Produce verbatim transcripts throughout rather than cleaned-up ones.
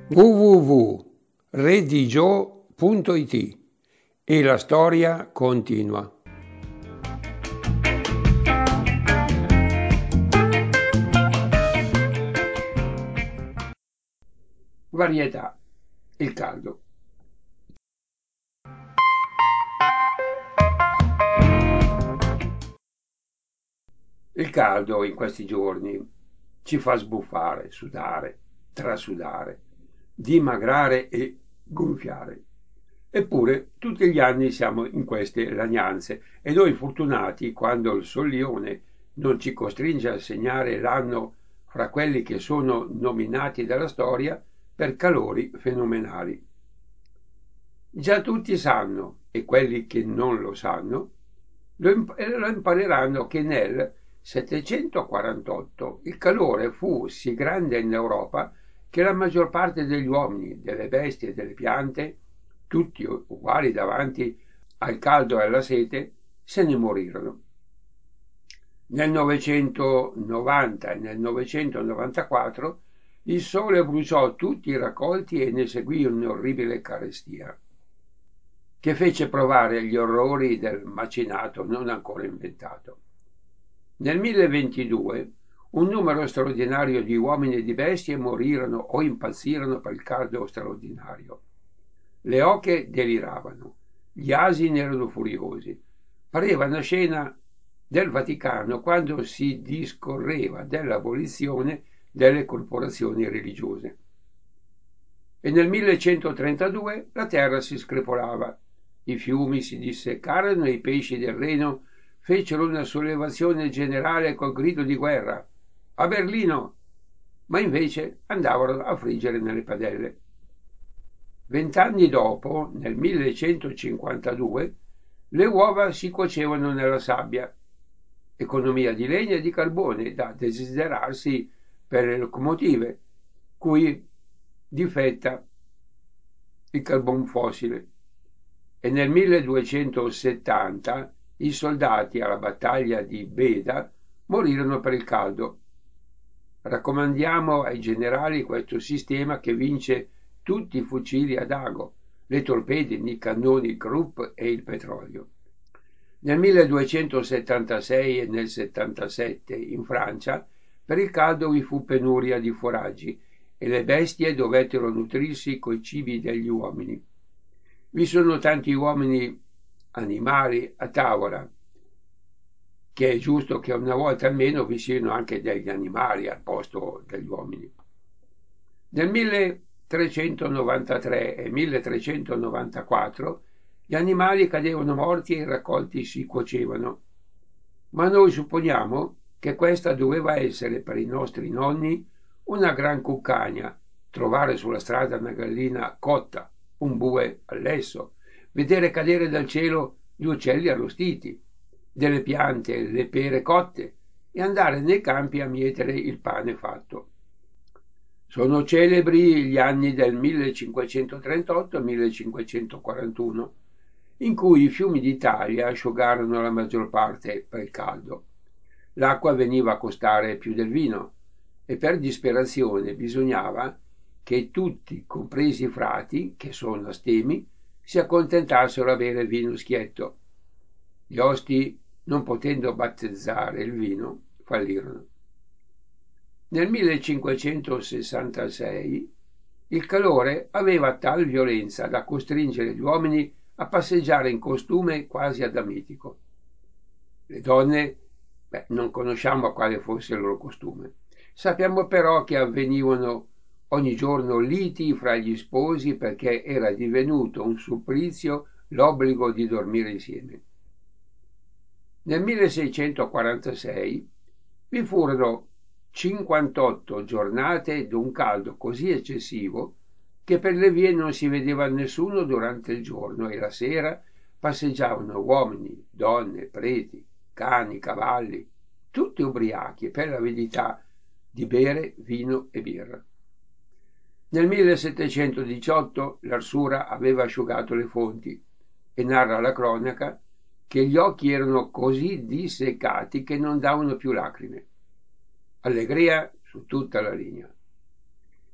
w w w punto redigio punto it e la storia continua. Varietà. Il caldo. Il caldo in questi giorni ci fa sbuffare, sudare, trasudare, dimagrare e gonfiare. Eppure tutti gli anni siamo in queste lagnanze e noi fortunati quando il Sollione non ci costringe a segnare l'anno fra quelli che sono nominati dalla storia per calori fenomenali. Già tutti sanno, e quelli che non lo sanno, lo, imp- lo impareranno che nel settecentoquarantotto il calore fu sì grande in Europa che la maggior parte degli uomini, delle bestie e delle piante, tutti uguali davanti al caldo e alla sete, se ne morirono. Nel novecentonovanta e nel novecentonovantaquattro il sole bruciò tutti i raccolti e ne seguì un'orribile carestia, che fece provare gli orrori del macinato non ancora inventato. Nel milleventidue un numero straordinario di uomini e di bestie morirono o impazzirono per il caldo straordinario. Le oche deliravano, gli asini erano furiosi. Pareva una scena del Vaticano quando si discorreva dell'abolizione delle corporazioni religiose. E nel millecentotrentadue la terra si screpolava, i fiumi si dissecarono e i pesci del Reno fecero una sollevazione generale col grido di guerra. A Berlino! Ma invece andavano a friggere nelle padelle. Vent'anni dopo, nel millecentocinquantadue, le uova si cuocevano nella sabbia. Economia di legna e di carbone da desiderarsi per le locomotive, cui difetta il carbon fossile. E nel milleduecentosettanta i soldati alla battaglia di Beda morirono per il caldo. Raccomandiamo ai generali questo sistema che vince tutti i fucili ad ago, le torpedini, i cannoni Krupp e il petrolio. Nel milleduecentosettantasei e nel settantasette in Francia per il caldo vi fu penuria di foraggi e le bestie dovettero nutrirsi coi cibi degli uomini. Vi sono tanti uomini animali a tavola, che è giusto che una volta almeno vi siano anche degli animali al posto degli uomini. Nel milletrecentonovantatré e milletrecentonovantaquattro gli animali cadevano morti e i raccolti si cuocevano. Ma noi supponiamo che questa doveva essere per i nostri nonni una gran cuccagna, trovare sulla strada una gallina cotta, un bue allesso, vedere cadere dal cielo gli uccelli arrostiti, delle piante, le pere cotte e andare nei campi a mietere il pane fatto. Sono celebri gli anni del millecinquecentotrentotto-millecinquecentoquarantuno, in cui i fiumi d'Italia asciugarono la maggior parte per il caldo. L'acqua veniva a costare più del vino e per disperazione bisognava che tutti, compresi i frati, che sono astemi, si accontentassero a bere vino schietto. Gli osti, non potendo battezzare il vino, fallirono. Nel millecinquecentosessantasei il calore aveva tal violenza da costringere gli uomini a passeggiare in costume quasi adamitico. Le donne, beh, non conosciamo quale fosse il loro costume. Sappiamo però che avvenivano ogni giorno liti fra gli sposi perché era divenuto un supplizio l'obbligo di dormire insieme. Nel milleseicentoquarantasei vi furono cinquantotto giornate d'un caldo così eccessivo che per le vie non si vedeva nessuno durante il giorno e la sera passeggiavano uomini, donne, preti, cani, cavalli, tutti ubriachi e per l'avidità di bere vino e birra. Nel millesettecentodiciotto l'Arsura aveva asciugato le fonti e narra la cronaca che gli occhi erano così disseccati che non davano più lacrime. Allegria su tutta la linea.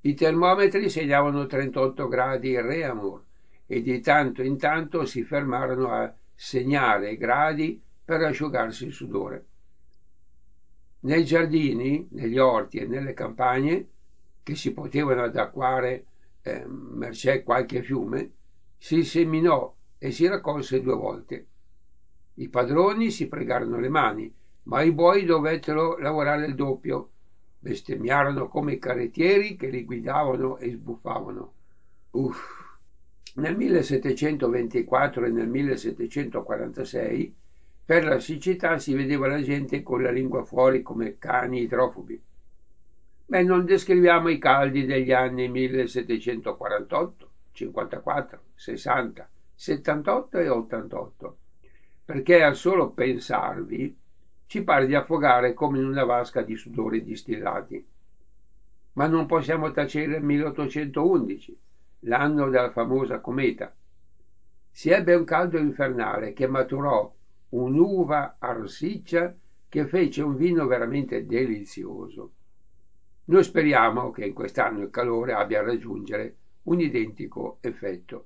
I termometri segnavano trentotto gradi Reaumur e di tanto in tanto si fermarono a segnare gradi per asciugarsi il sudore. Nei giardini, negli orti e nelle campagne, che si potevano adacquare eh, mercé qualche fiume, si seminò e si raccolse due volte. I padroni si fregarono le mani, ma i buoi dovettero lavorare il doppio. Bestemmiarono come i carrettieri che li guidavano e sbuffavano. Uff. Nel millesettecentoventiquattro e nel millesettecentoquarantasei per la siccità si vedeva la gente con la lingua fuori come cani idrofobi. Beh, non descriviamo i caldi degli anni millesettecentoquarantotto, cinquantaquattro, sessanta, settantotto e ottantotto, perché al solo pensarvi ci pare di affogare come in una vasca di sudori distillati. Ma non possiamo tacere il milleottocentoundici, l'anno della famosa cometa. Si ebbe un caldo infernale che maturò un'uva arsiccia che fece un vino veramente delizioso. Noi speriamo che in quest'anno il calore abbia a raggiungere un identico effetto.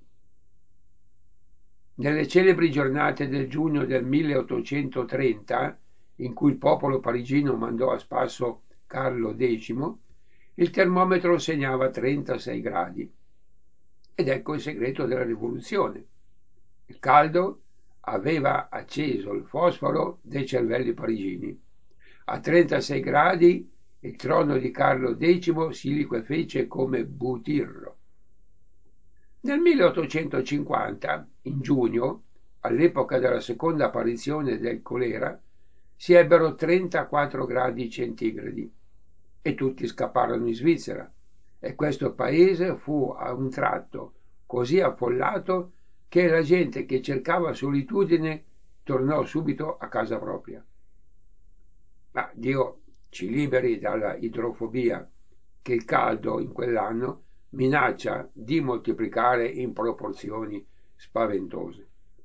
Nelle celebri giornate del giugno del milleottocentotrenta, in cui il popolo parigino mandò a spasso Carlo decimo, il termometro segnava trentasei gradi. Ed ecco il segreto della rivoluzione. Il caldo aveva acceso il fosforo dei cervelli parigini. A trentasei gradi il trono di Carlo decimo si liquefece come butirro. Nel milleottocentocinquanta, in giugno, all'epoca della seconda apparizione del colera, si ebbero trentaquattro gradi centigradi e tutti scapparono in Svizzera e questo paese fu a un tratto così affollato che la gente che cercava solitudine tornò subito a casa propria. Ma Dio ci liberi dalla idrofobia che il caldo in quell'anno minaccia di moltiplicare in proporzioni spaventose.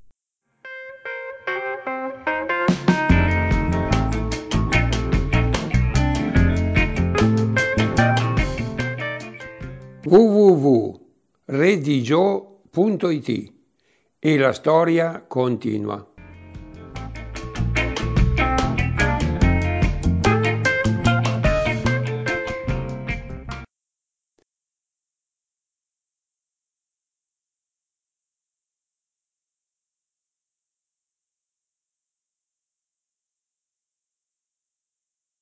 w w w punto redigio punto it e la storia continua.